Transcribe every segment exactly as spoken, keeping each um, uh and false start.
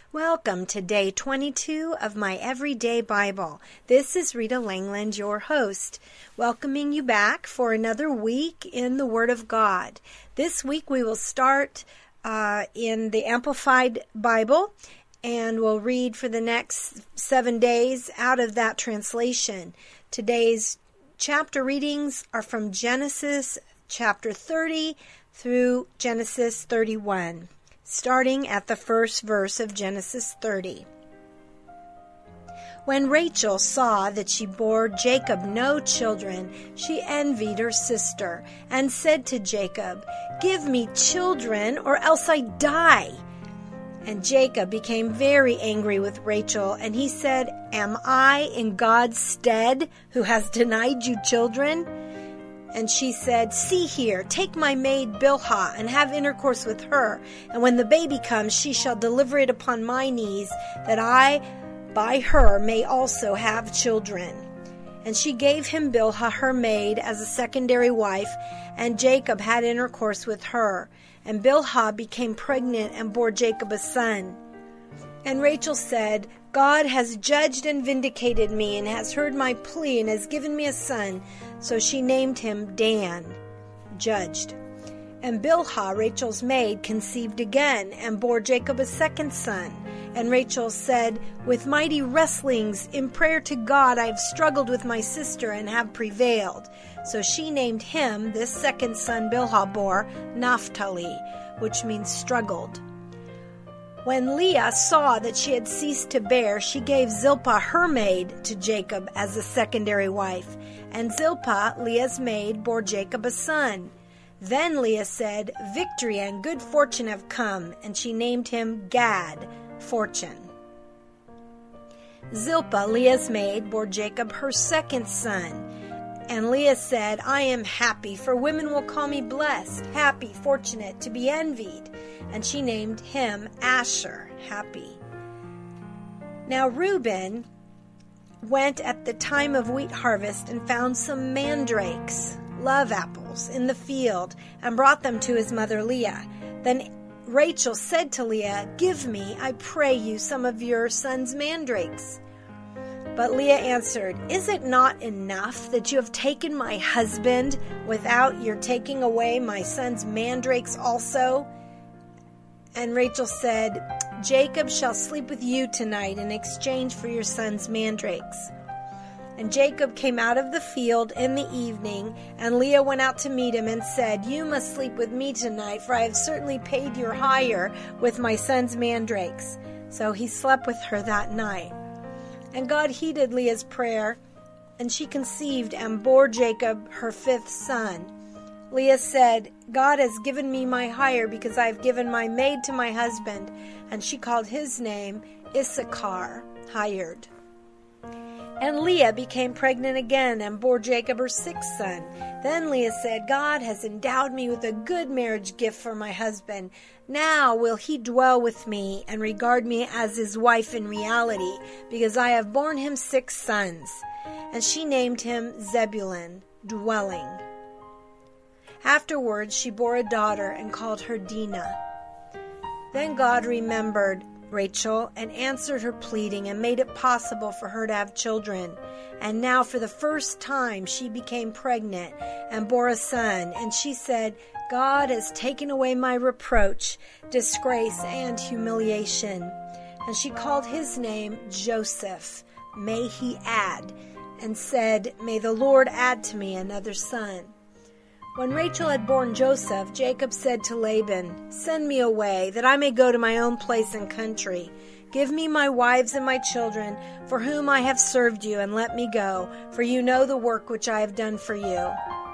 Welcome to day twenty-two of my Everyday Bible. This is Rita Langland, your host, welcoming you back for another week in the Word of God. This week we will start uh, in the Amplified Bible, and we'll read for the next seven days out of that translation. Today's chapter readings are from Genesis chapter thirty through Genesis thirty-one. Starting at the first verse of Genesis thirty. When Rachel saw that she bore Jacob no children, she envied her sister and said to Jacob, "Give me children or else I die." And Jacob became very angry with Rachel, and he said, "Am I in God's stead who has denied you children?" And she said, "See here, take my maid Bilhah and have intercourse with her, and when the baby comes, she shall deliver it upon my knees, that I by her may also have children." And she gave him Bilhah her maid as a secondary wife, and Jacob had intercourse with her. And Bilhah became pregnant and bore Jacob a son. And Rachel said, "God has judged and vindicated me, and has heard my plea, and has given me a son." So she named him Dan, judged. And Bilhah, Rachel's maid, conceived again, and bore Jacob a second son. And Rachel said, "With mighty wrestlings in prayer to God I have struggled with my sister, and have prevailed." So she named him, this second son Bilhah bore, Naphtali, which means struggled. When Leah saw that she had ceased to bear, she gave Zilpah her maid to Jacob as a secondary wife. And Zilpah, Leah's maid, bore Jacob a son. Then Leah said, "Victory and good fortune have come," and she named him Gad, fortune. Zilpah, Leah's maid, bore Jacob her second son. And Leah said, "I am happy, for women will call me blessed, happy, fortunate, to be envied." And she named him Asher, happy. Now Reuben went at the time of wheat harvest and found some mandrakes, love apples, in the field, and brought them to his mother Leah. Then Rachel said to Leah, "Give me, I pray you, some of your son's mandrakes." But Leah answered, "Is it not enough that you have taken my husband without your taking away my son's mandrakes also?" And Rachel said, "Jacob shall sleep with you tonight in exchange for your son's mandrakes." And Jacob came out of the field in the evening, and Leah went out to meet him and said, "You must sleep with me tonight, for I have certainly paid your hire with my son's mandrakes." So he slept with her that night. And God heeded Leah's prayer, and she conceived and bore Jacob her fifth son. Leah said, "God has given me my hire because I have given my maid to my husband." And she called his name Issachar, hired. And Leah became pregnant again and bore Jacob her sixth son. Then Leah said, "God has endowed me with a good marriage gift for my husband. Now will he dwell with me and regard me as his wife in reality, because I have borne him six sons." And she named him Zebulun, dwelling. Afterwards she bore a daughter and called her Dinah. Then God remembered Rachel and answered her pleading and made it possible for her to have children. And now for the first time she became pregnant and bore a son. And she said, "God has taken away my reproach, disgrace, and humiliation." And she called his name Joseph, may he add, and said, "May the Lord add to me another son." When Rachel had borne Joseph, Jacob said to Laban, "Send me away, that I may go to my own place and country. Give me my wives and my children, for whom I have served you, and let me go, for you know the work which I have done for you."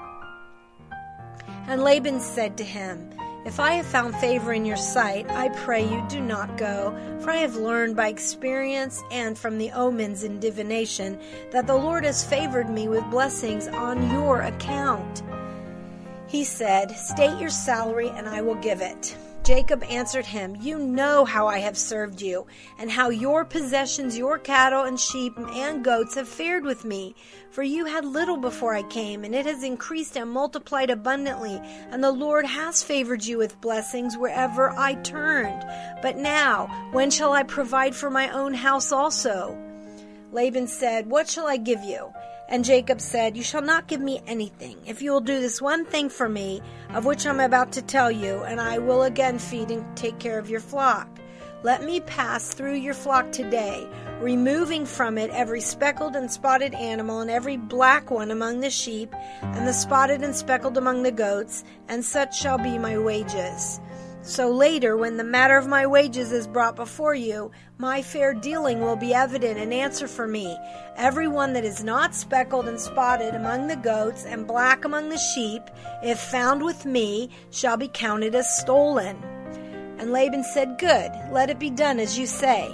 And Laban said to him, "If I have found favor in your sight, I pray you do not go, for I have learned by experience and from the omens in divination that the Lord has favored me with blessings on your account." He said, "State your salary, and I will give it." Jacob answered him, "You know how I have served you, and how your possessions, your cattle and sheep and goats have fared with me. For you had little before I came, and it has increased and multiplied abundantly, and the Lord has favored you with blessings wherever I turned. But now, when shall I provide for my own house also?" Laban said, "What shall I give you?" And Jacob said, "You shall not give me anything, if you will do this one thing for me, of which I am about to tell you, and I will again feed and take care of your flock. Let me pass through your flock today, removing from it every speckled and spotted animal, and every black one among the sheep, and the spotted and speckled among the goats, and such shall be my wages. So later, when the matter of my wages is brought before you, my fair dealing will be evident and answer for me. Every one that is not speckled and spotted among the goats and black among the sheep, if found with me, shall be counted as stolen." And Laban said, "Good, let it be done as you say."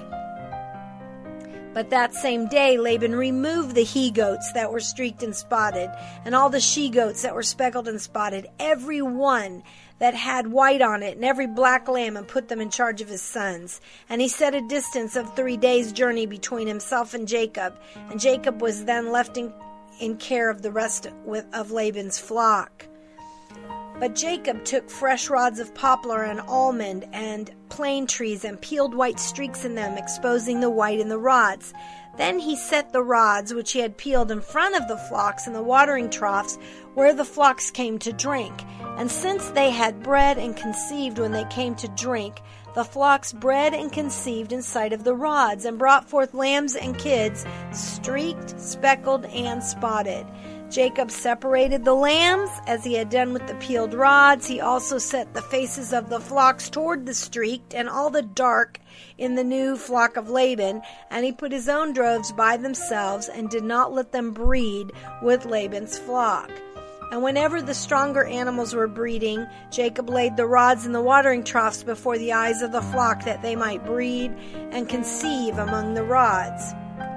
But that same day Laban removed the he-goats that were streaked and spotted, and all the she-goats that were speckled and spotted, every one that had white on it, and every black lamb, and put them in charge of his sons. And he set a distance of three days' journey between himself and Jacob, and Jacob was then left in, in care of the rest with, of Laban's flock. But Jacob took fresh rods of poplar and almond and plane trees and peeled white streaks in them, exposing the white in the rods. Then he set the rods which he had peeled in front of the flocks in the watering troughs where the flocks came to drink. And since they had bred and conceived when they came to drink, the flocks bred and conceived in sight of the rods, and brought forth lambs and kids, streaked, speckled, and spotted. Jacob separated the lambs as he had done with the peeled rods. He also set the faces of the flocks toward the streaked and all the dark in the new flock of Laban, and he put his own droves by themselves and did not let them breed with Laban's flock. And whenever the stronger animals were breeding, Jacob laid the rods in the watering troughs before the eyes of the flock, that they might breed and conceive among the rods.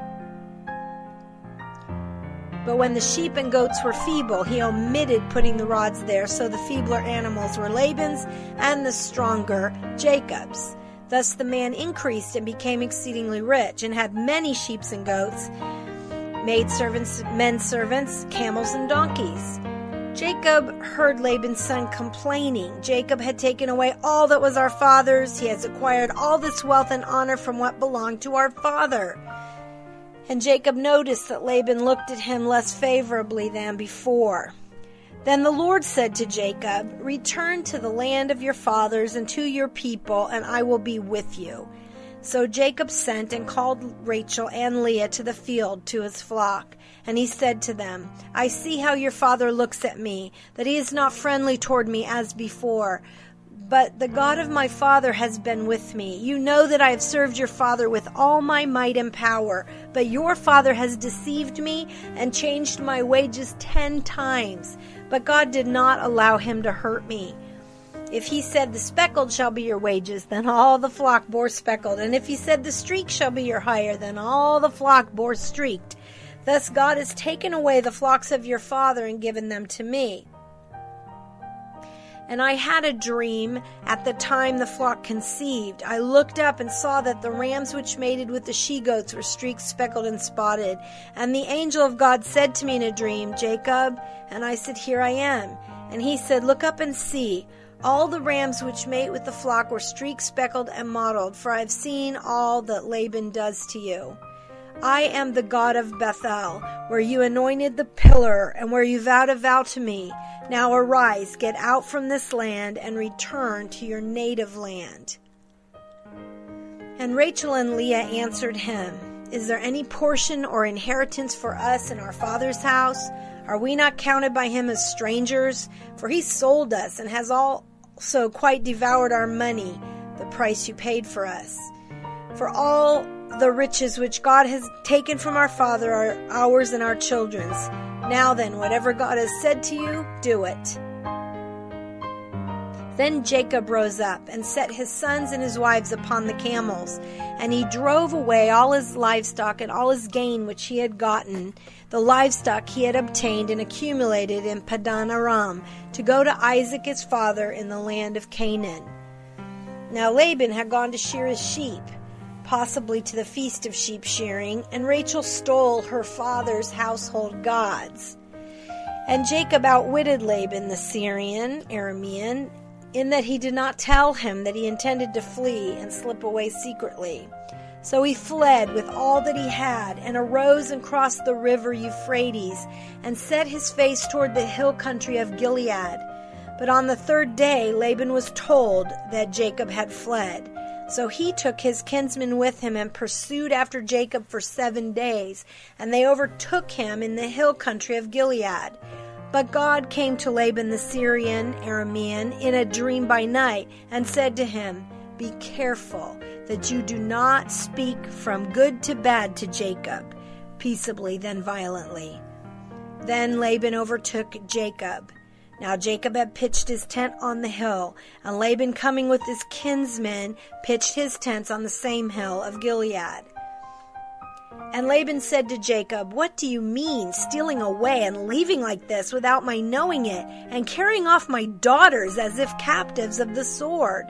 But when the sheep and goats were feeble, he omitted putting the rods there, so the feebler animals were Laban's, and the stronger Jacob's. Thus the man increased and became exceedingly rich, and had many sheep and goats, maidservants, men servants, camels, and donkeys. Jacob heard Laban's son complaining. "Jacob had taken away all that was our father's. He has acquired all this wealth and honor from what belonged to our father." And Jacob noticed that Laban looked at him less favorably than before. Then the Lord said to Jacob, "Return to the land of your fathers and to your people, and I will be with you." So Jacob sent and called Rachel and Leah to the field to his flock. And he said to them, "I see how your father looks at me, that he is not friendly toward me as before. But the God of my father has been with me. You know that I have served your father with all my might and power. But your father has deceived me and changed my wages ten times. But God did not allow him to hurt me. If he said, 'The speckled shall be your wages,' then all the flock bore speckled. And if he said, 'The streaked shall be your hire,' then all the flock bore streaked. Thus God has taken away the flocks of your father and given them to me. And I had a dream at the time the flock conceived. I looked up and saw that the rams which mated with the she-goats were streaked, speckled, and spotted. And the angel of God said to me in a dream, 'Jacob,' and I said, 'Here I am.' And he said, 'Look up and see. All the rams which mate with the flock were streaked, speckled, and mottled, for I have seen all that Laban does to you. I am the God of Bethel, where you anointed the pillar, and where you vowed a vow to me. Now arise, get out from this land, and return to your native land.' And Rachel and Leah answered him, 'Is there any portion or inheritance for us in our father's house? Are we not counted by him as strangers? For he sold us, and has also quite devoured our money, the price you paid for us. For all the riches which God has taken from our father are ours and our children's. Now then, whatever God has said to you, do it.' Then Jacob rose up and set his sons and his wives upon the camels, and he drove away all his livestock and all his gain which he had gotten, the livestock he had obtained and accumulated in Padan Aram, to go to Isaac his father in the land of Canaan. Now Laban had gone to shear his sheep, possibly to the feast of sheep shearing, and Rachel stole her father's household gods. And Jacob outwitted Laban the Syrian, Aramean, in that he did not tell him that he intended to flee and slip away secretly. So he fled with all that he had, and arose and crossed the river Euphrates, and set his face toward the hill country of Gilead. But on the third day Laban was told that Jacob had fled. So he took his kinsmen with him and pursued after Jacob for seven days, and they overtook him in the hill country of Gilead. But God came to Laban the Syrian, Aramean, in a dream by night, and said to him, "Be careful that you do not speak from good to bad to Jacob, peaceably then violently." Then Laban overtook Jacob. Now Jacob had pitched his tent on the hill, and Laban, coming with his kinsmen, pitched his tents on the same hill of Gilead. And Laban said to Jacob, "What do you mean, stealing away and leaving like this without my knowing it, and carrying off my daughters as if captives of the sword?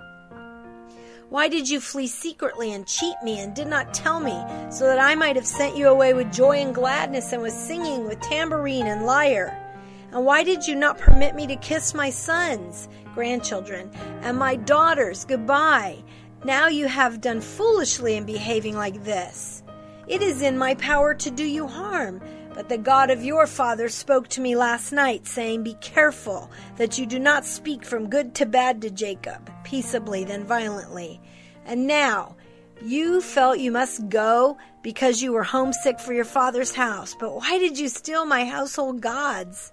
Why did you flee secretly and cheat me and did not tell me, so that I might have sent you away with joy and gladness and with singing, with tambourine and lyre? And why did you not permit me to kiss my sons, grandchildren, and my daughters goodbye? Now you have done foolishly in behaving like this. It is in my power to do you harm, but the God of your father spoke to me last night, saying, 'Be careful that you do not speak from good to bad to Jacob, peaceably then violently.' And now you felt you must go because you were homesick for your father's house. But why did you steal my household gods?"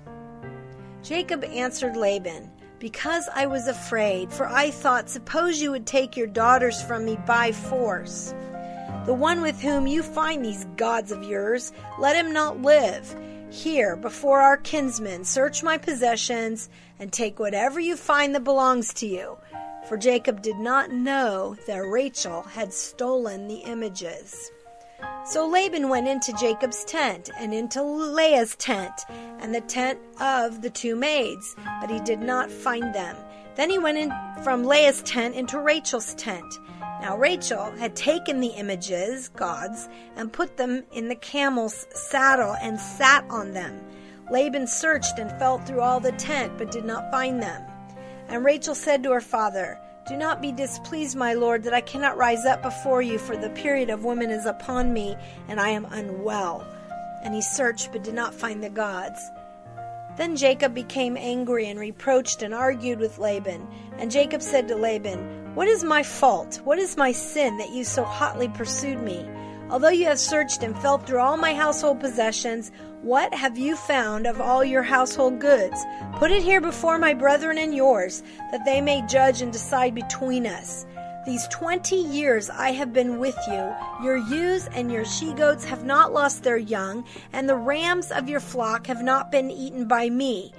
Jacob answered Laban, "Because I was afraid, for I thought, suppose you would take your daughters from me by force. The one with whom you find these gods of yours, let him not live. Here, before our kinsmen, search my possessions, and take whatever you find that belongs to you." For Jacob did not know that Rachel had stolen the images. So Laban went into Jacob's tent, and into Leah's tent, and the tent of the two maids, but he did not find them. Then he went in from Leah's tent into Rachel's tent. Now Rachel had taken the images, gods, and put them in the camel's saddle and sat on them. Laban searched and felt through all the tent, but did not find them. And Rachel said to her father, "Do not be displeased, my lord, that I cannot rise up before you, for the period of women is upon me, and I am unwell." And he searched, but did not find the gods. Then Jacob became angry and reproached and argued with Laban. And Jacob said to Laban, "What is my fault? What is my sin that you so hotly pursued me? Although you have searched and felt through all my household possessions, what have you found of all your household goods? Put it here before my brethren and yours, that they may judge and decide between us. These twenty years I have been with you. Your ewes and your she-goats have not lost their young, and the rams of your flock have not been eaten by me.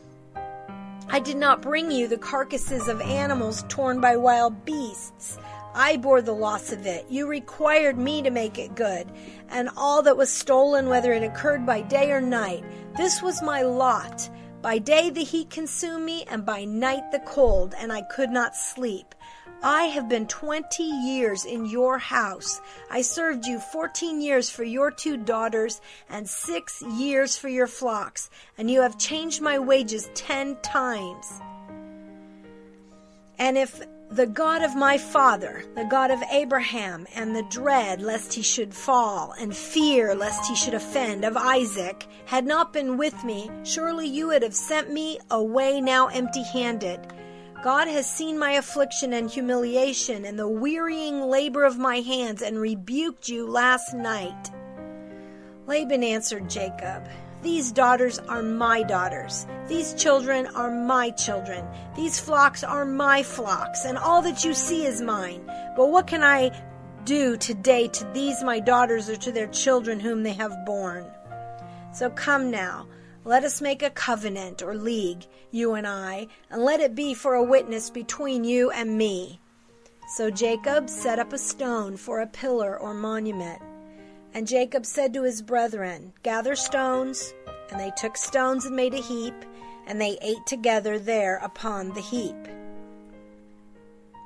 I did not bring you the carcasses of animals torn by wild beasts. I bore the loss of it. You required me to make it good. And all that was stolen, whether it occurred by day or night, this was my lot. By day the heat consumed me, and by night the cold, and I could not sleep. I have been twenty years in your house. I served you fourteen years for your two daughters, and six years for your flocks, and you have changed my wages ten times. And if the God of my father, the God of Abraham, and the dread lest he should fall, and fear lest he should offend, of Isaac, had not been with me, surely you would have sent me away now empty-handed. God has seen my affliction and humiliation, and the wearying labor of my hands, and rebuked you last night." Laban answered Jacob, "These daughters are my daughters. These children are my children. These flocks are my flocks, and all that you see is mine. But what can I do today to these my daughters or to their children whom they have borne? So come now, let us make a covenant or league, you and I, and let it be for a witness between you and me." So Jacob set up a stone for a pillar or monument. And Jacob said to his brethren, "Gather stones." And they took stones and made a heap, and they ate together there upon the heap.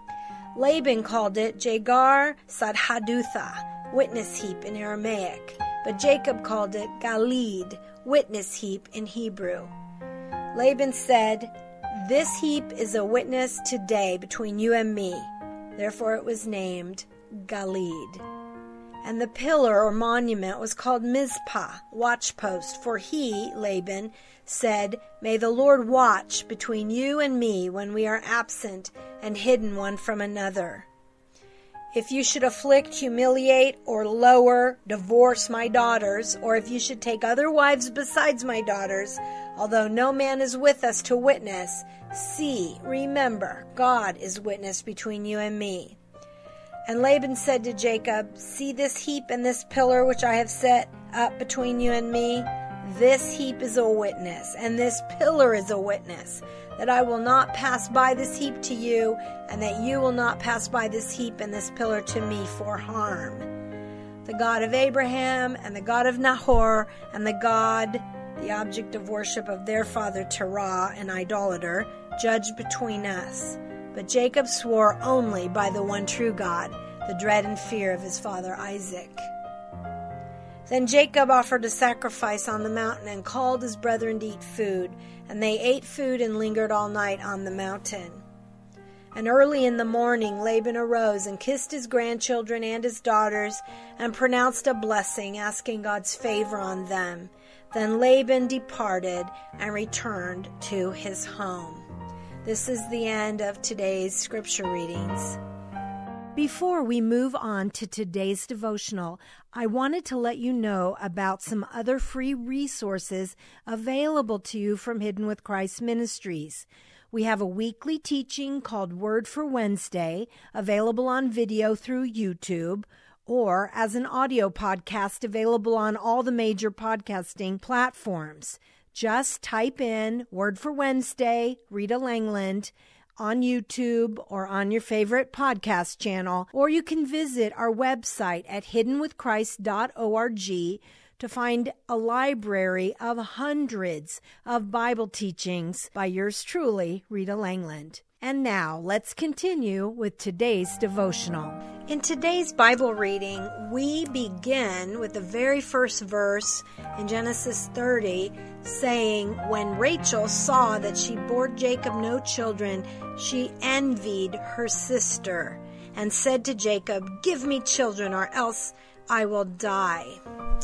Laban called it Jegar Sadhadutha, witness heap in Aramaic, but Jacob called it Galid, witness heap in Hebrew. Laban said, "This heap is a witness today between you and me." Therefore it was named Galid. And the pillar or monument was called Mizpah, watchpost, for he, Laban, said, "May the Lord watch between you and me when we are absent and hidden one from another. If you should afflict, humiliate, or lower, divorce my daughters, or if you should take other wives besides my daughters, although no man is with us to witness, see, remember, God is witness between you and me." And Laban said to Jacob, "See this heap and this pillar which I have set up between you and me? This heap is a witness, and this pillar is a witness, that I will not pass by this heap to you, and that you will not pass by this heap and this pillar to me for harm. The God of Abraham, and the God of Nahor, and the God, the object of worship of their father Terah, an idolater, judged between us." But Jacob swore only by the one true God, the dread and fear of his father Isaac. Then Jacob offered a sacrifice on the mountain and called his brethren to eat food. And they ate food and lingered all night on the mountain. And early in the morning Laban arose and kissed his grandchildren and his daughters and pronounced a blessing, asking God's favor on them. Then Laban departed and returned to his home. This is the end of today's scripture readings. Before we move on to today's devotional, I wanted to let you know about some other free resources available to you from Hidden with Christ Ministries. We have a weekly teaching called Word for Wednesday, available on video through YouTube, or as an audio podcast available on all the major podcasting platforms. Just type in Word for Wednesday, Rita Langland, on YouTube or on your favorite podcast channel, or you can visit our website at hidden with christ dot org to find a library of hundreds of Bible teachings by yours truly, Rita Langland. And now, let's continue with today's devotional. In today's Bible reading, we begin with the very first verse in Genesis thirty, saying, "When Rachel saw that she bore Jacob no children, she envied her sister, and said to Jacob, 'Give me children, or else I will die.'"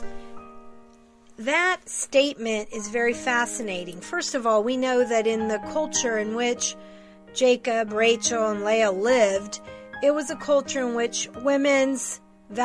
That statement is very fascinating. First of all, we know that in the culture in which Jacob, Rachel, and Leah lived, it was a culture in which women's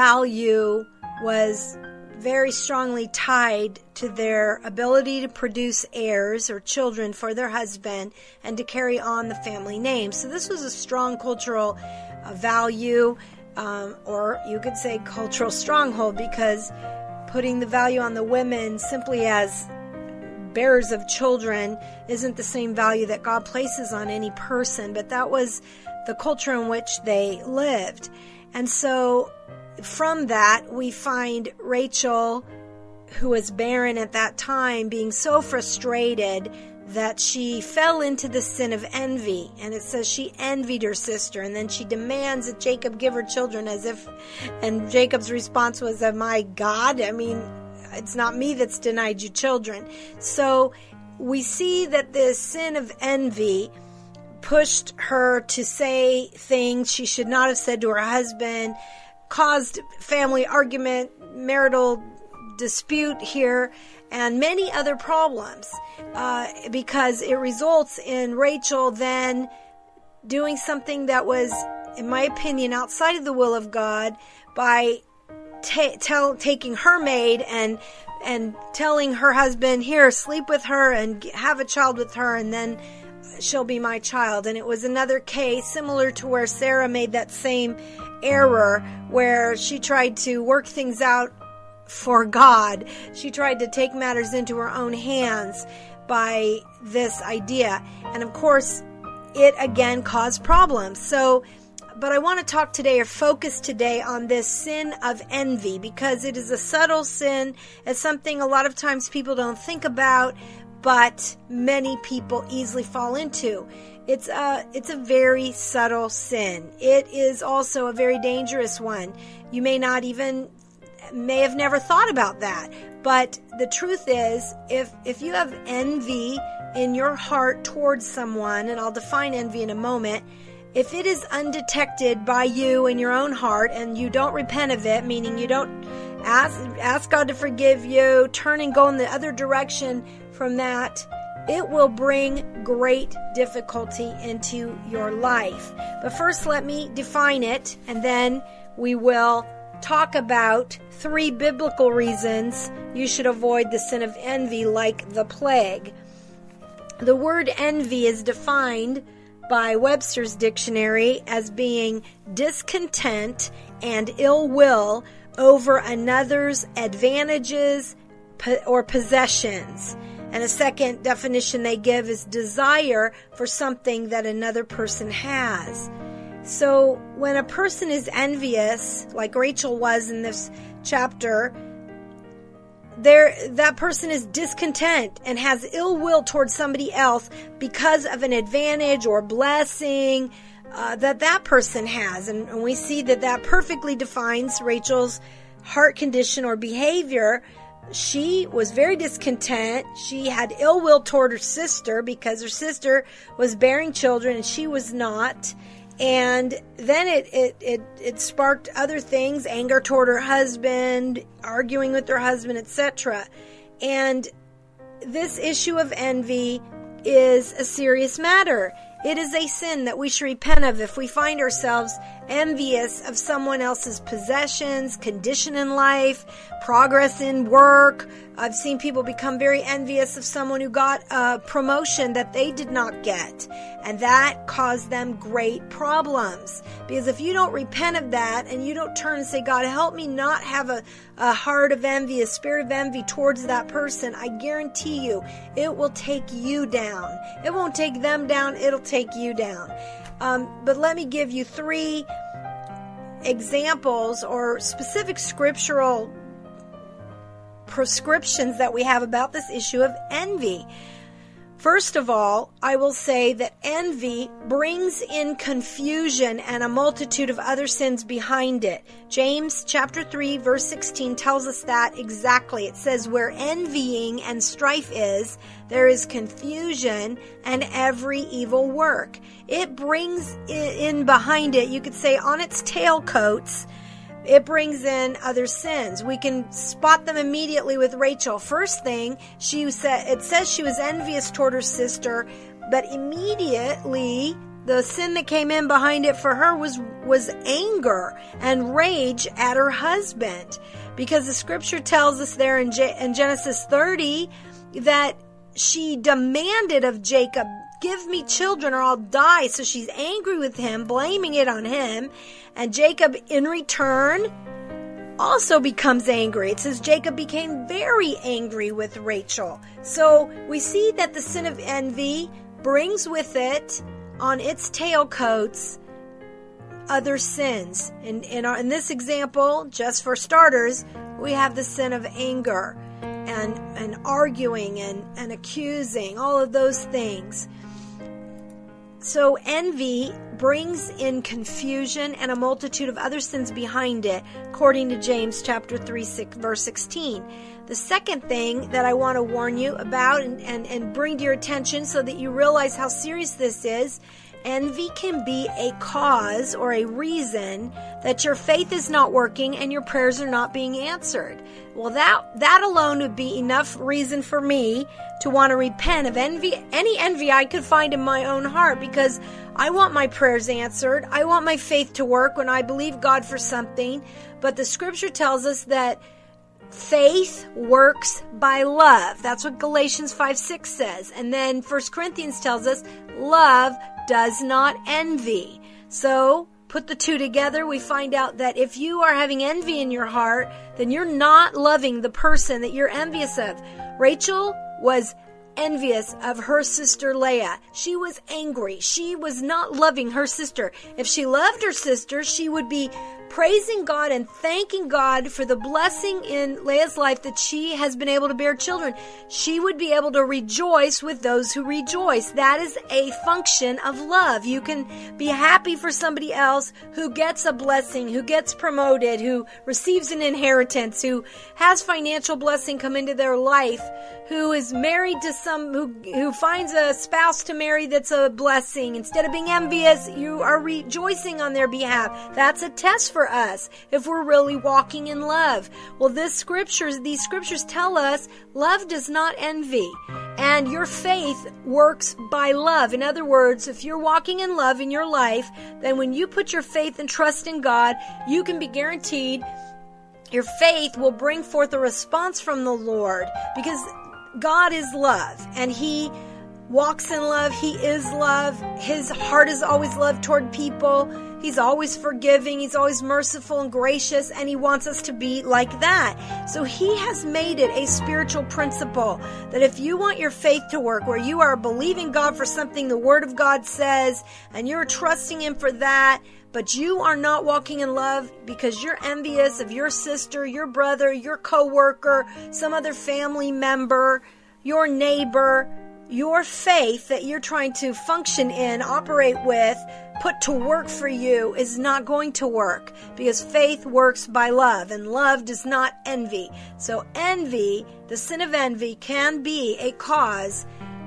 value was very strongly tied to their ability to produce heirs or children for their husband and to carry on the family name. So this was a strong cultural uh, value, um, or you could say cultural stronghold, because putting the value on the women simply as bearers of children isn't the same value that God places on any person, but that was the culture in which they lived. And so from that, we find Rachel, who was barren at that time, being so frustrated that she fell into the sin of envy. And it says she envied her sister, and then she demands that Jacob give her children, as if, and Jacob's response was, "Oh my God, I mean, it's not me that's denied you children." So we see that this sin of envy pushed her to say things she should not have said to her husband, caused family argument, marital dispute here, and many other problems, uh, because it results in Rachel then doing something that was, in my opinion, outside of the will of God by ta- tell, taking her maid and and telling her husband, "Here, sleep with her and have a child with her, and then she'll be my child." And it was another case similar to where Sarah made that same error, where she tried to work things out for God. She tried to take matters into her own hands by this idea. And of course, it again caused problems. So, but I want to talk today, or focus today, on this sin of envy, because it is a subtle sin. It's something a lot of times people don't think about, but many people easily fall into. It's a, it's a very subtle sin. It is also a very dangerous one. You may not even, may have never thought about that. But the truth is, if, if you have envy in your heart towards someone, and I'll define envy in a moment, if it is undetected by you in your own heart and you don't repent of it, meaning you don't ask, ask God to forgive you, turn and go in the other direction from that, it will bring great difficulty into your life. But first, let me define it, and then we will talk about three biblical reasons you should avoid the sin of envy like the plague. The word envy is defined by Webster's dictionary as being discontent and ill will over another's advantages or possessions. And a second definition they give is desire for something that another person has. So when a person is envious, like Rachel was in this chapter, there that person is discontent and has ill will towards somebody else because of an advantage or blessing uh, that that person has. And, and we see that that perfectly defines Rachel's heart condition or behavior. She was very discontent. She had ill will toward her sister because her sister was bearing children and she was not. And then it, it, it, it sparked other things, anger toward her husband, arguing with her husband, et cetera. And this issue of envy is a serious matter. It is a sin that we should repent of if we find ourselves envious of someone else's possessions, condition in life, progress in work. I've seen people become very envious of someone who got a promotion that they did not get. And that caused them great problems. Because if you don't repent of that and you don't turn and say, God, help me not have a, a heart of envy, a spirit of envy towards that person, I guarantee you it will take you down. It won't take them down. It'll take you down. Um, but let me give you three examples or specific scriptural prescriptions that we have about this issue of envy. First of all, I will say that envy brings in confusion and a multitude of other sins behind it. James chapter three verse sixteen tells us that exactly. It says, where envying and strife is, there is confusion and every evil work. It brings in behind it, you could say on its tailcoats, it brings in other sins. We can spot them immediately with Rachel. First thing, she said, it says she was envious toward her sister, but immediately the sin that came in behind it for her was, was anger and rage at her husband. Because the scripture tells us there in, Ge- in Genesis thirty that she demanded of Jacob, give me children or I'll die. So she's angry with him, blaming it on him. And Jacob, in return, also becomes angry. It says Jacob became very angry with Rachel. So we see that the sin of envy brings with it, on its tailcoats, other sins. In, in, our, in this example, just for starters, we have the sin of anger and, and arguing and, and accusing, all of those things. So envy brings in confusion and a multitude of other sins behind it, according to James chapter three, six, verse sixteen. The second thing that I want to warn you about and, and, and bring to your attention so that you realize how serious this is, envy can be a cause or a reason that your faith is not working and your prayers are not being answered. Well, that that alone would be enough reason for me to want to repent of envy, any envy I could find in my own heart, because I want my prayers answered. I want my faith to work when I believe God for something. But the scripture tells us that faith works by love. That's what Galatians five six says. And then First Corinthians tells us love does not envy. So put the two together, we find out that if you are having envy in your heart, then you're not loving the person that you're envious of. Rachel was envious of her sister Leah. She was angry. She was not loving her sister. If she loved her sister, she would be praising God and thanking God for the blessing in Leah's life that she has been able to bear children. She would be able to rejoice with those who rejoice. That is a function of love. You can be happy for somebody else who gets a blessing, who gets promoted, who receives an inheritance, who has financial blessing come into their life, who is married to some, who, who finds a spouse to marry that's a blessing. Instead of being envious, you are rejoicing on their behalf. That's a test for us if we're really walking in love. Well, this scriptures, these scriptures tell us love does not envy. And your faith works by love. In other words, if you're walking in love in your life, then when you put your faith and trust in God, you can be guaranteed your faith will bring forth a response from the Lord, because God is love, and He walks in love. He is love. His heart is always love toward people. He's always forgiving. He's always merciful and gracious, and He wants us to be like that. So He has made it a spiritual principle that if you want your faith to work, where you are believing God for something the Word of God says, and you're trusting Him for that, but you are not walking in love because you're envious of your sister, your brother, your coworker, some other family member, your neighbor, your faith that you're trying to function in, operate with, put to work for you is not going to work, because faith works by love, and love does not envy. So envy, the sin of envy, can be a cause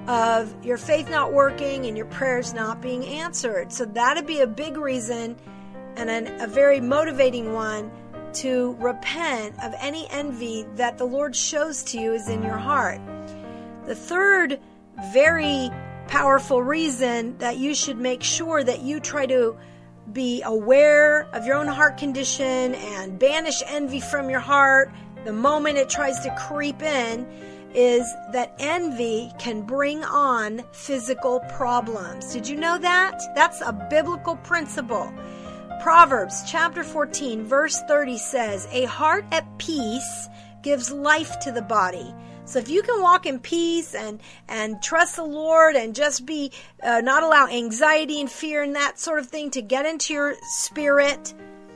of your faith not working and your prayers not being answered. So that'd be a big reason, and an, a very motivating one, to repent of any envy that the Lord shows to you is in your heart. The third very powerful reason that you should make sure that you try to be aware of your own heart condition and banish envy from your heart the moment it tries to creep in is that envy can bring on physical problems. Did you know that? That's a biblical principle. Proverbs chapter fourteen verse thirty says, "A heart at peace gives life to the body." So if you can walk in peace and, and trust the Lord and just be, uh, not allow anxiety and fear and that sort of thing to get into your spirit,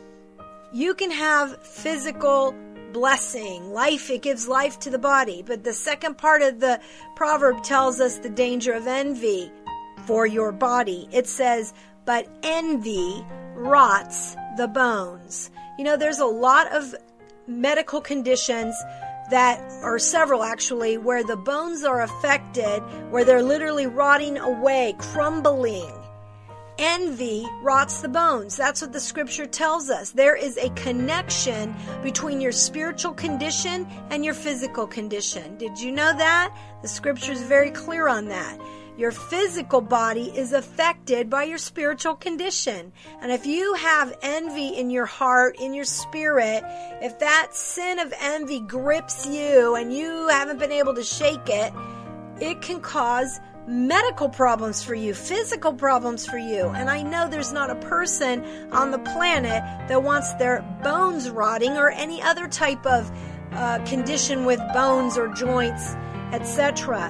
you can have physical blessing. Life, it gives life to the body. But the second part of the proverb tells us the danger of envy for your body. It says, "But envy rots the bones." You know, there's a lot of medical conditions that, or several actually, where the bones are affected, where they're literally rotting away, crumbling. Envy rots the bones. That's what the scripture tells us. There is a connection between your spiritual condition and your physical condition. Did you know that? The scripture is very clear on that. Your physical body is affected by your spiritual condition. And if you have envy in your heart, in your spirit, if that sin of envy grips you and you haven't been able to shake it, it can cause medical problems for you, physical problems for you. And I know there's not a person on the planet that wants their bones rotting or any other type of uh, condition with bones or joints, et cetera.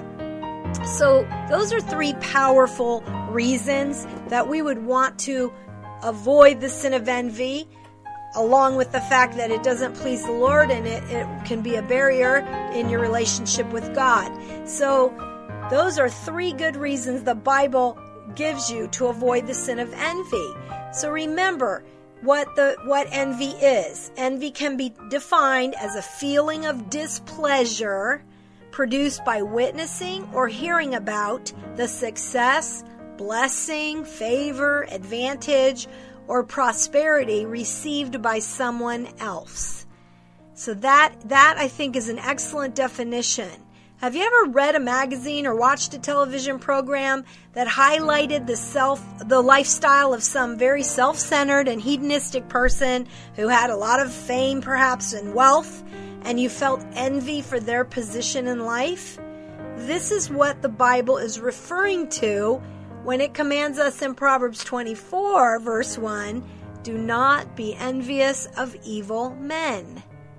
So those are three powerful reasons that we would want to avoid the sin of envy, along with the fact that it doesn't please the Lord and it, it can be a barrier in your relationship with God. So those are three good reasons the Bible gives you to avoid the sin of envy. So remember what the what envy is. Envy can be defined as a feeling of displeasure produced by witnessing or hearing about the success, blessing, favor, advantage, or prosperity received by someone else. So that, that I think is an excellent definition. Have you ever read a magazine or watched a television program that highlighted the self, the lifestyle of some very self-centered and hedonistic person who had a lot of fame perhaps and wealth, and you felt envy for their position in life? This is what the Bible is referring to when it commands us in Proverbs twenty-four, verse one, "Do not be envious of evil men."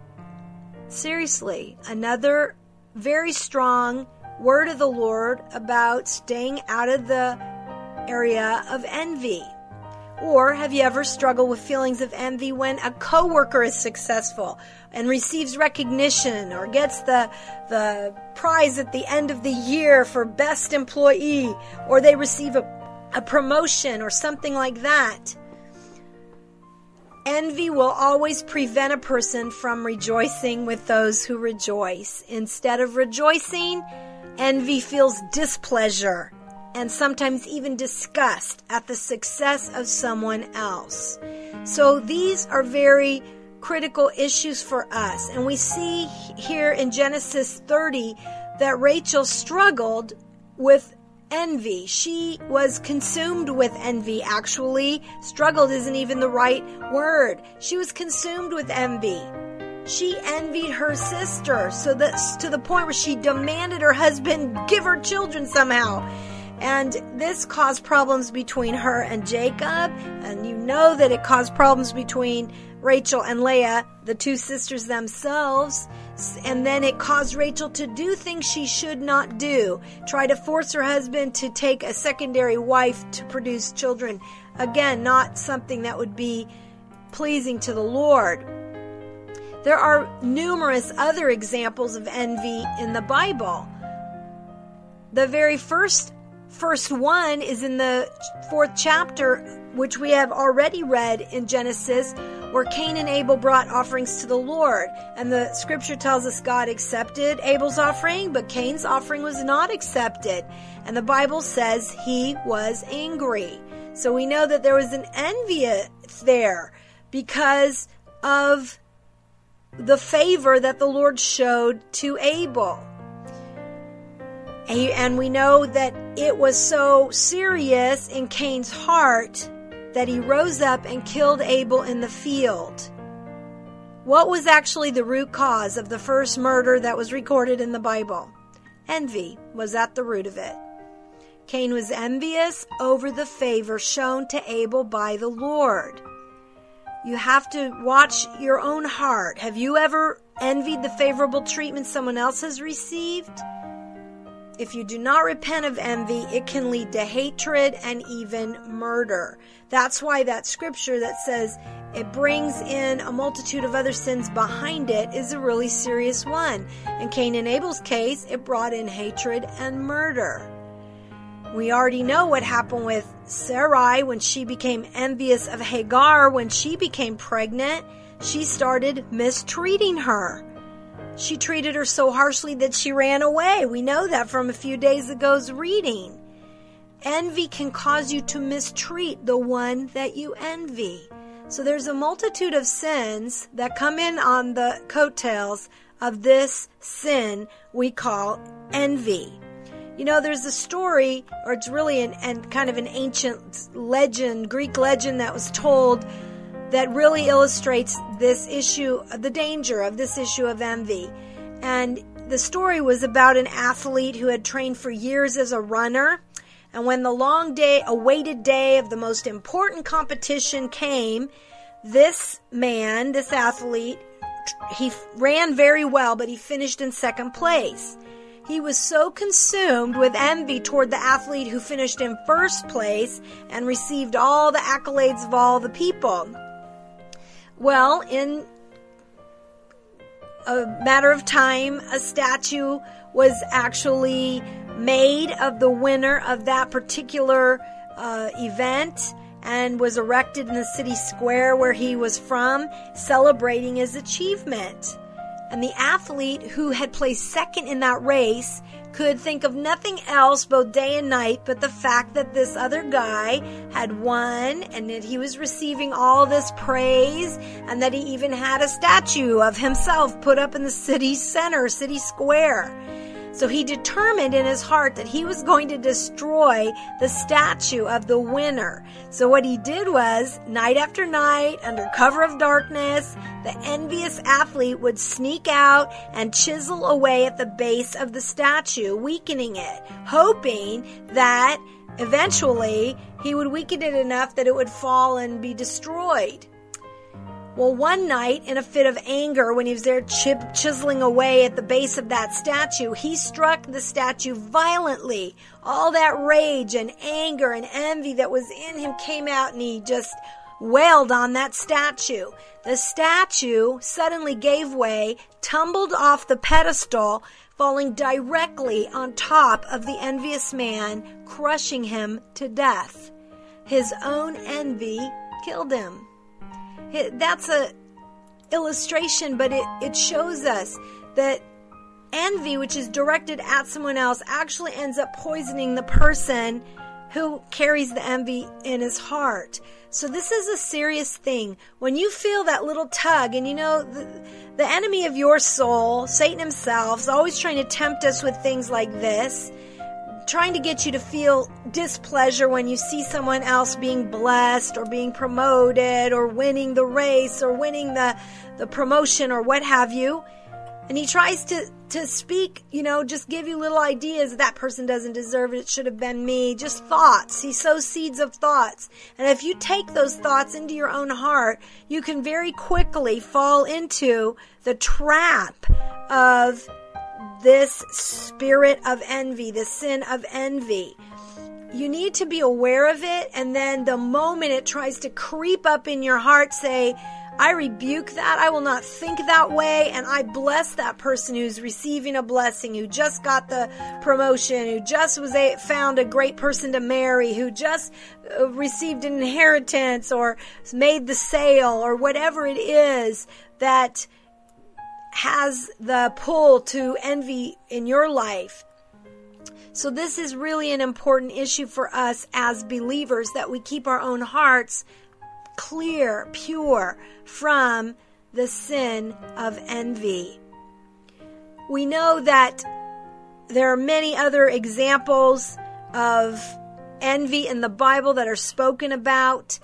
Seriously, another very strong word of the Lord about staying out of the area of envy. Or have you ever struggled with feelings of envy when a coworker is successful and receives recognition or gets the the prize at the end of the year for best employee, or they receive a, a promotion or something like that? Envy will always prevent a person from rejoicing with those who rejoice. Instead of rejoicing, envy feels displeasure and sometimes even disgust at the success of someone else. So these are very critical issues for us. And we see here in Genesis thirty that Rachel struggled with envy. She was consumed with envy. Actually, struggled isn't even the right word. She was consumed with envy. She envied her sister, so that to the point where she demanded her husband give her children somehow. And this caused problems between her and Jacob. And you know that it caused problems between Rachel and Leah, the two sisters themselves. And then it caused Rachel to do things she should not do. Try to force her husband to take a secondary wife to produce children. Again, not something that would be pleasing to the Lord. There are numerous other examples of envy in the Bible. The very first First one is in the fourth chapter, which we have already read in Genesis, where Cain and Abel brought offerings to the Lord. And the scripture tells us God accepted Abel's offering, but Cain's offering was not accepted. And the Bible says he was angry. So we know that there was an envy there because of the favor that the Lord showed to Abel. And we know that it was so serious in Cain's heart that he rose up and killed Abel in the field. What was actually the root cause of the first murder that was recorded in the Bible? Envy was at the root of it. Cain was envious over the favor shown to Abel by the Lord. You have to watch your own heart. Have you ever envied the favorable treatment someone else has received? If you do not repent of envy, it can lead to hatred and even murder. That's why that scripture that says it brings in a multitude of other sins behind it is a really serious one. In Cain and Abel's case, it brought in hatred and murder. We already know what happened with Sarai when she became envious of Hagar. When she became pregnant, she started mistreating her. She treated her so harshly that she ran away. We know that from a few days ago's reading. Envy can cause you to mistreat the one that you envy. So there's a multitude of sins that come in on the coattails of this sin we call envy. You know, there's a story, or it's really an, and kind of an ancient legend, Greek legend that was told that really illustrates this issue, the danger of this issue of envy. And the story was about an athlete who had trained for years as a runner. And when the long day, awaited day of the most important competition came, this man, this athlete, he ran very well, but he finished in second place. He was so consumed with envy toward the athlete who finished in first place and received all the accolades of all the people. Well, in a matter of time, a statue was actually made of the winner of that particular uh, event and was erected in the city square where he was from, celebrating his achievement. And the athlete who had placed second in that race could think of nothing else both day and night but the fact that this other guy had won and that he was receiving all this praise and that he even had a statue of himself put up in the city center, city square. So he determined in his heart that he was going to destroy the statue of the winner. So what he did was, night after night, under cover of darkness, the envious athlete would sneak out and chisel away at the base of the statue, weakening it, hoping that eventually he would weaken it enough that it would fall and be destroyed. Well, one night, in a fit of anger, when he was there chip, chiseling away at the base of that statue, he struck the statue violently. All that rage and anger and envy that was in him came out, and he just wailed on that statue. The statue suddenly gave way, tumbled off the pedestal, falling directly on top of the envious man, crushing him to death. His own envy killed him. That's a illustration, but it, it shows us that envy, which is directed at someone else, actually ends up poisoning the person who carries the envy in his heart. So this is a serious thing. When you feel that little tug, and you know, the, the enemy of your soul, Satan himself, is always trying to tempt us with things like this, trying to get you to feel displeasure when you see someone else being blessed or being promoted or winning the race or winning the, the promotion or what have you. And he tries to, to speak, you know, just give you little ideas. That person doesn't deserve it. It should have been me. Just thoughts. He sows seeds of thoughts. And if you take those thoughts into your own heart, you can very quickly fall into the trap of this spirit of envy, the sin of envy. You need to be aware of it, and then the moment it tries to creep up in your heart, say, I rebuke that. I will not think that way, and I bless that person who's receiving a blessing, who just got the promotion, who just was a, found a great person to marry, who just uh, received an inheritance or made the sale or whatever it is that has the pull to envy in your life. So this is really an important issue for us as believers, that we keep our own hearts clear, pure from the sin of envy. We know that there are many other examples of envy in the Bible that are spoken about.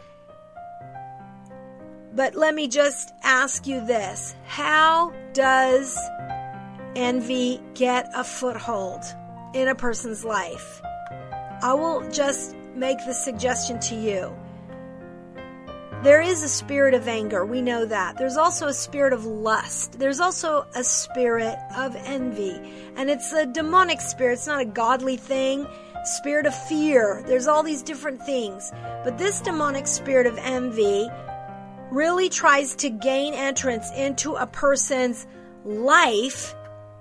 But let me just ask you this. How does envy get a foothold in a person's life? I will just make the suggestion to you. There is a spirit of anger. We know that. There's also a spirit of lust. There's also a spirit of envy. And it's a demonic spirit. It's not a godly thing. Spirit of fear. There's all these different things. But this demonic spirit of envy really tries to gain entrance into a person's life,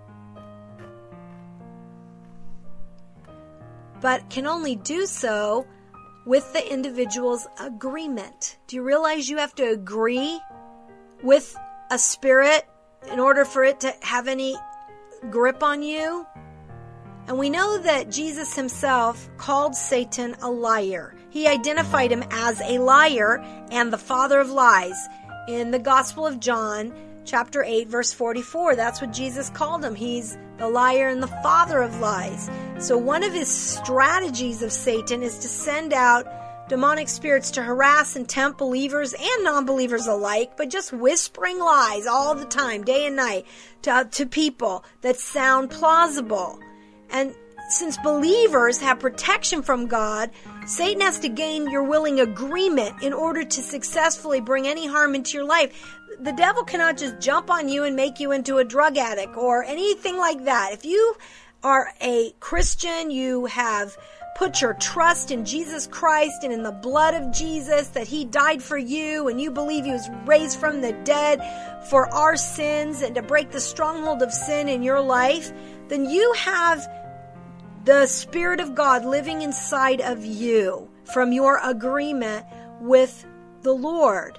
but can only do so with the individual's agreement. Do you realize you have to agree with a spirit in order for it to have any grip on you? And we know that Jesus himself called Satan a liar. He identified him as a liar and the father of lies. In the Gospel of John, chapter eight, verse forty-four, that's what Jesus called him. He's the liar and the father of lies. So one of his strategies of Satan is to send out demonic spirits to harass and tempt believers and non-believers alike, but just whispering lies all the time, day and night, to, to people that sound plausible. And since believers have protection from God, Satan has to gain your willing agreement in order to successfully bring any harm into your life. The devil cannot just jump on you and make you into a drug addict or anything like that. If you are a Christian, you have put your trust in Jesus Christ and in the blood of Jesus, that he died for you, and you believe he was raised from the dead for our sins and to break the stronghold of sin in your life, then you have the Spirit of God living inside of you from your agreement with the Lord.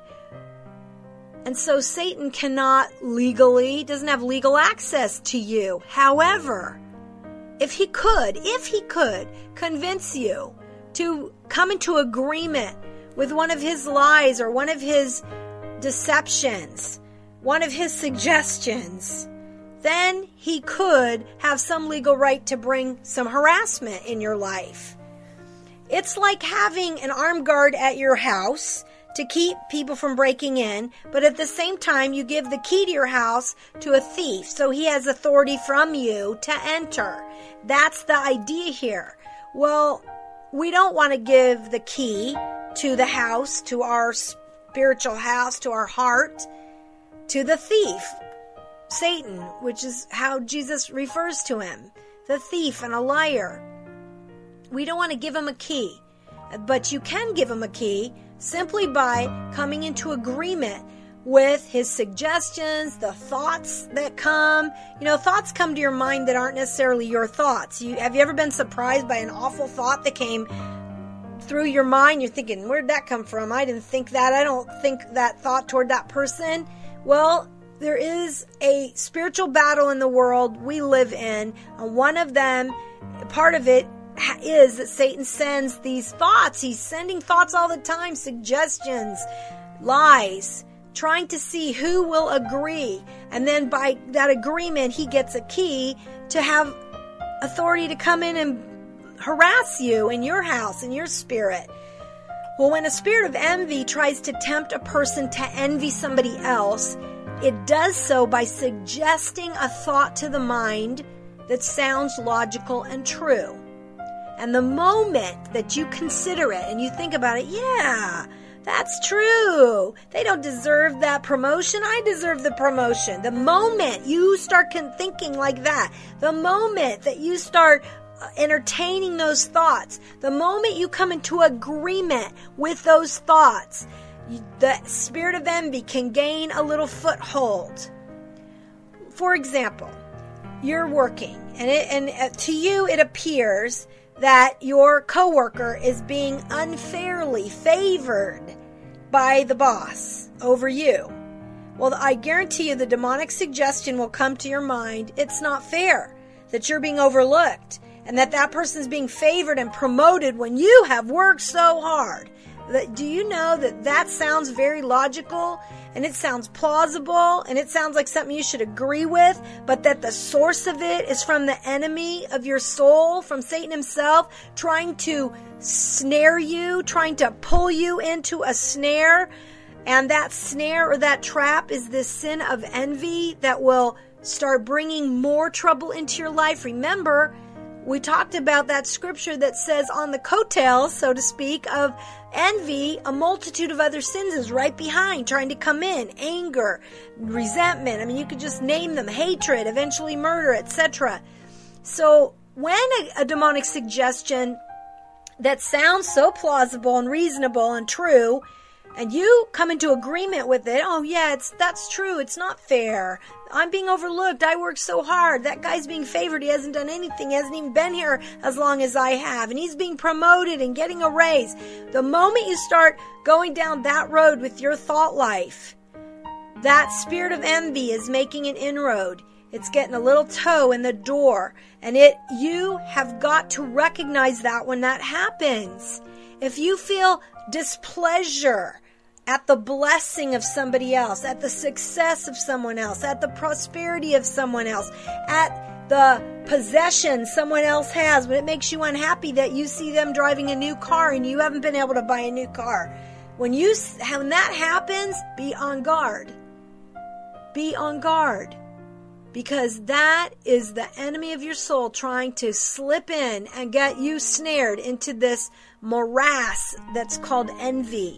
And so Satan cannot legally, doesn't have legal access to you. However, if he could, if he could convince you to come into agreement with one of his lies or one of his deceptions, one of his suggestions, then he could have some legal right to bring some harassment in your life. It's like having an armed guard at your house to keep people from breaking in, but at the same time you give the key to your house to a thief, so he has authority from you to enter. That's the idea here. Well, we don't want to give the key to the house to our spiritual house, to our heart, to the thief, Satan, which is how Jesus refers to him, the thief and a liar. We don't want to give him a key, but you can give him a key simply by coming into agreement with his suggestions, the thoughts that come. You know, thoughts come to your mind that aren't necessarily your thoughts. You, have you ever been surprised by an awful thought that came through your mind? You're thinking, where'd that come from? I didn't think that. I don't think that thought toward that person. Well, there is a spiritual battle in the world we live in. And one of them, part of it, is that Satan sends these thoughts. He's sending thoughts all the time, suggestions, lies, trying to see who will agree. And then by that agreement, he gets a key to have authority to come in and harass you in your house, in your spirit. Well, when a spirit of envy tries to tempt a person to envy somebody else, it does so by suggesting a thought to the mind that sounds logical and true. And the moment that you consider it and you think about it, yeah, that's true. They don't deserve that promotion. I deserve the promotion. The moment you start thinking like that, the moment that you start entertaining those thoughts, the moment you come into agreement with those thoughts, the spirit of envy can gain a little foothold. For example, you're working and it, and to you it appears that your coworker is being unfairly favored by the boss over you. Well, I guarantee you the demonic suggestion will come to your mind. It's not fair that you're being overlooked and that that person's being favored and promoted when you have worked so hard. Do you know that that sounds very logical and it sounds plausible and it sounds like something you should agree with, but that the source of it is from the enemy of your soul, from Satan himself, trying to snare you, trying to pull you into a snare. And that snare or that trap is this sin of envy that will start bringing more trouble into your life. Remember, we talked about that scripture that says on the coattails, so to speak, of envy, a multitude of other sins is right behind, trying to come in. Anger, resentment. I mean, you could just name them. Hatred, eventually murder, et cetera. So when a, a demonic suggestion that sounds so plausible and reasonable and true, and you come into agreement with it, oh yeah, it's that's true, it's not fair. I'm being overlooked. I worked so hard. That guy's being favored. He hasn't done anything. He hasn't even been here as long as I have. And he's being promoted and getting a raise. The moment you start going down that road with your thought life, that spirit of envy is making an inroad. It's getting a little toe in the door. And it you have got to recognize that when that happens. If you feel displeasure at the blessing of somebody else, at the success of someone else, at the prosperity of someone else, at the possession someone else has, but it makes you unhappy that you see them driving a new car and you haven't been able to buy a new car. When you when that happens, be on guard. Be on guard. Because that is the enemy of your soul trying to slip in and get you snared into this morass that's called envy.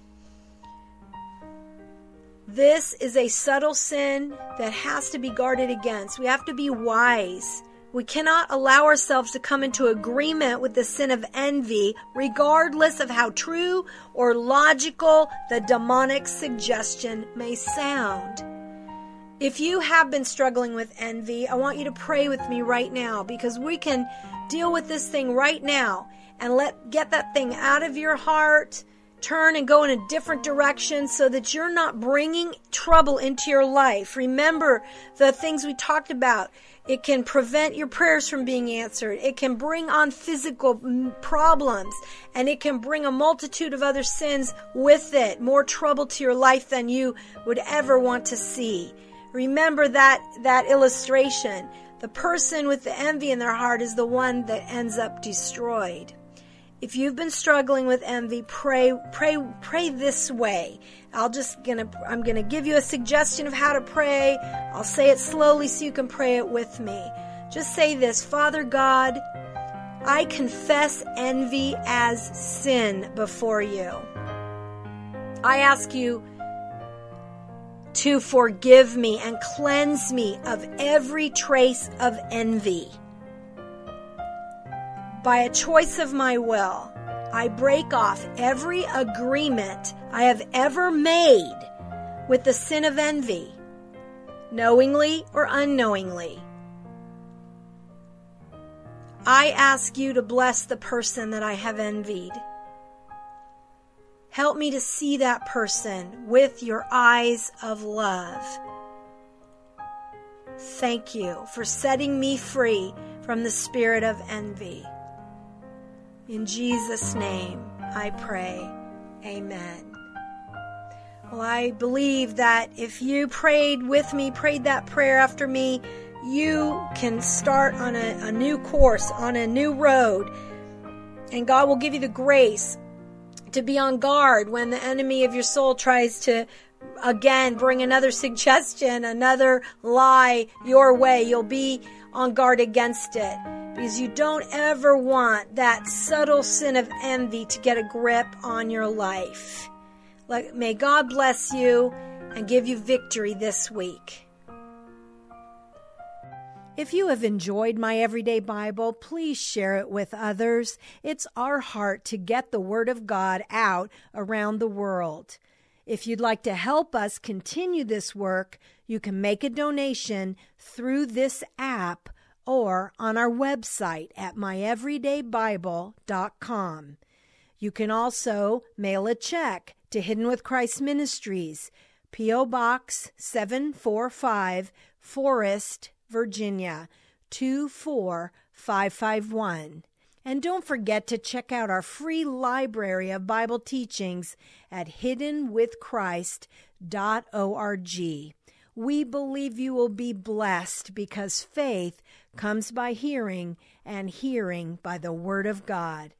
This is a subtle sin that has to be guarded against. We have to be wise. We cannot allow ourselves to come into agreement with the sin of envy, regardless of how true or logical the demonic suggestion may sound. If you have been struggling with envy, I want you to pray with me right now, because we can deal with this thing right now and let get that thing out of your heart. Turn and go in a different direction so that you're not bringing trouble into your life. Remember the things we talked about. It can prevent your prayers from being answered. It can bring on physical problems. And it can bring a multitude of other sins with it. More trouble to your life than you would ever want to see. Remember that, that illustration. The person with the envy in their heart is the one that ends up destroyed. If you've been struggling with envy, pray, pray, pray this way. I'll just gonna, I'm gonna give you a suggestion of how to pray. I'll say it slowly so you can pray it with me. Just say this: Father God, I confess envy as sin before you. I ask you to forgive me and cleanse me of every trace of envy. By a choice of my will, I break off every agreement I have ever made with the sin of envy, knowingly or unknowingly. I ask you to bless the person that I have envied. Help me to see that person with your eyes of love. Thank you for setting me free from the spirit of envy. In Jesus' name, I pray. Amen. Well, I believe that if you prayed with me, prayed that prayer after me, you can start on a, a new course, on a new road. And God will give you the grace to be on guard when the enemy of your soul tries to, again, bring another suggestion, another lie your way. You'll be on guard against it, because you don't ever want that subtle sin of envy to get a grip on your life. Like, may God bless you and give you victory this week. If you have enjoyed my Everyday Bible, please share it with others. It's our heart to get the Word of God out around the world. If you'd like to help us continue this work, you can make a donation through this app or on our website at my everyday bible dot com. You can also mail a check to Hidden with Christ Ministries, P O. Box seven forty-five, Forest, Virginia, two four five five one. And don't forget to check out our free library of Bible teachings at hidden with christ dot org. We believe you will be blessed because faith comes by hearing, and hearing by the Word of God.